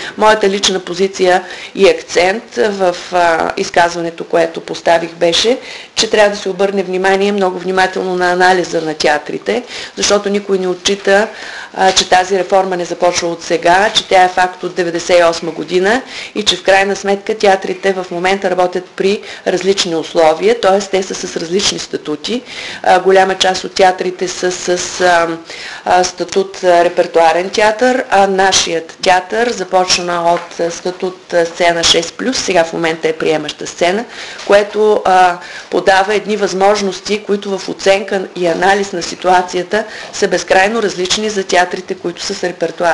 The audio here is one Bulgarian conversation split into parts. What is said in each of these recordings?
Моята лична позиция и акцент в изказването, което поставих, беше, че трябва да се обърне внимание много внимателно на анализа на театрите, защото никой не отчита, че тази реформа не започва от сега, че тя е факт от 1998 година и че в крайна сметка театрите в момента работят при различни условия, т.е. те са с различни статути. Голяма част от театрите са с статут репертуарен театър, а нашият театър започна от статут сцена 6+, сега в момента е приемаща сцена, което подава едни възможности, които в оценка и анализ на ситуацията са безкрайно различни за театрите, които са с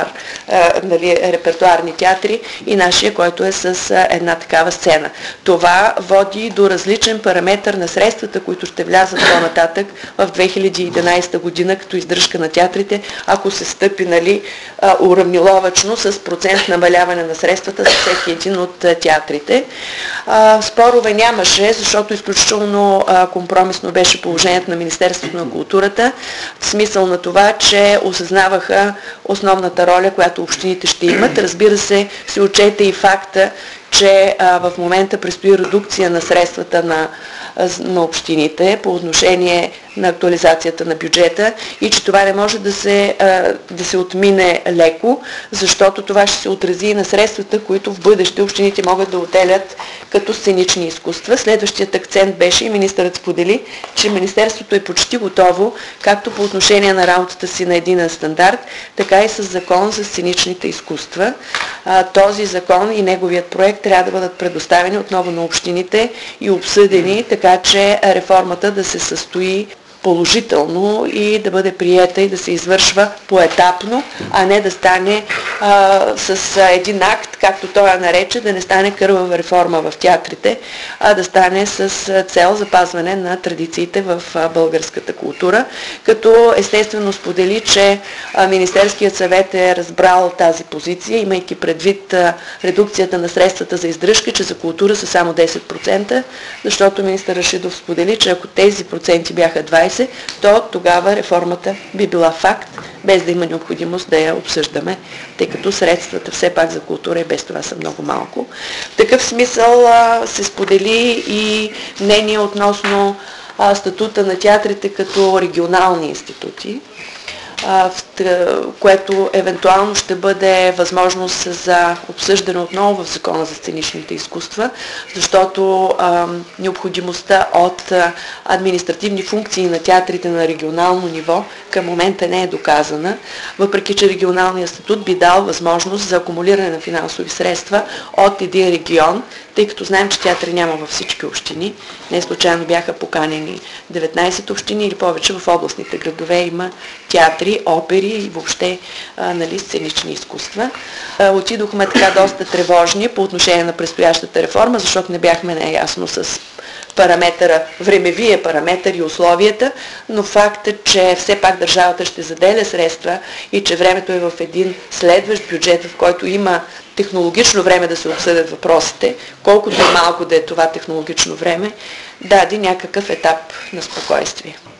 репертуарни театри и нашия, който е с една такава сцена. Това води до различен параметър на средствата, които ще влязат по-нататък в 2011 година като издръжка на театрите, ако се стъпи уравниловачно с процент намаляване на средствата за всеки един от театрите. Спорове нямаше, защото изключително компромисно беше положението на Министерството на културата, в смисъл на това, че осъзнаваха основната роля, която общините ще имат. Разбира се, се отчете и факта, че в момента предстои редукция на средствата на общините по отношение на актуализацията на бюджета и че това не може да се отмине леко, защото това ще се отрази и на средствата, които в бъдеще общините могат да отделят като сценични изкуства. Следващият акцент беше, и министърът сподели, че Министерството е почти готово, както по отношение на работата си на единен стандарт, така и с закон за сценичните изкуства. Този закон и неговият проект трябва да бъдат предоставени отново на общините и обсъдени, така че реформата да се състои положително и да бъде приета и да се извършва поетапно, а не да стане с един акт, както той нарече, да не стане кървава реформа в театрите, а да стане с цел запазване на традициите в българската култура, като естествено сподели, че Министерският съвет е разбрал тази позиция, имайки предвид редукцията на средствата за издръжка, че за култура са само 10%, защото министър Рашидов сподели, че ако тези проценти бяха 20%, то тогава реформата би била факт, без да има необходимост да я обсъждаме, тъй като средствата все пак за култура и без това са много малко. В такъв смисъл се сподели и мнение относно статута на театрите като регионални институти, което евентуално ще бъде възможност за обсъждане отново в Закона за сценичните изкуства, защото необходимостта от административни функции на театрите на регионално ниво към момента не е доказана, въпреки че регионалният статут би дал възможност за акумулиране на финансови средства от един регион, тъй като знаем, че театри няма във всички общини. Не случайно бяха поканени 19 общини или повече в областните градове има театри, опери и въобще сценични изкуства. Отидохме така доста тревожни по отношение на предстоящата реформа, защото не бяхме наясно с времевия параметър и условията, но фактът, че все пак държавата ще заделя средства и че времето е в един следващ бюджет, в който има технологично време да се обсъдят въпросите, колкото и малко да е това технологично време, даде някакъв етап на спокойствие.